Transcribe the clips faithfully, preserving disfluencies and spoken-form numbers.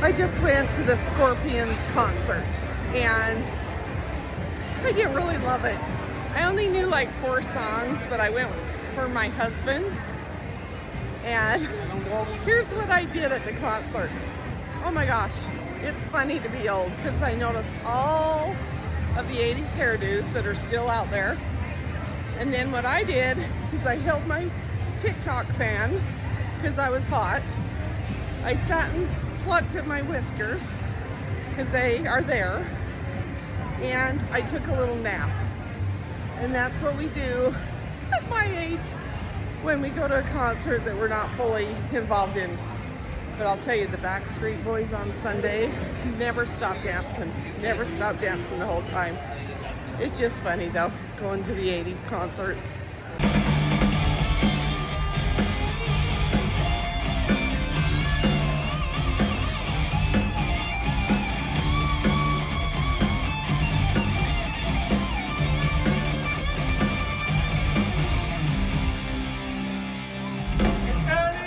I just went to the Scorpions concert and I didn't really love it. I only knew like four songs, but I went for my husband. And here's what I did at the concert. Oh my gosh, it's funny to be old because I noticed all of the eighties hairdos that are still out there. And then what I did is I held my TikTok fan because I was hot. I sat and plucked at my whiskers because they are there. And I took a little nap. And that's what we do at my age when we go to a concert that we're not fully involved in. But I'll tell you, the Backstreet Boys on Sunday never stopped dancing. Never stopped dancing the whole time. It's just funny though, going to the eighties concerts.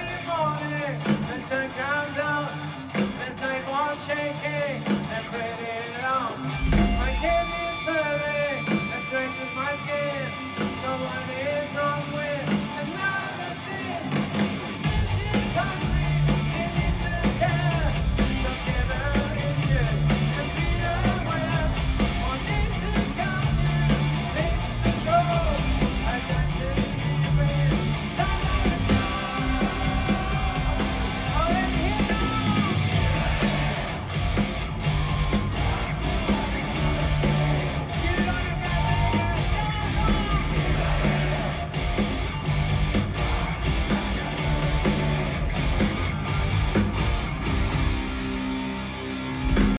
Sun comes out, this night was shaking, and pretty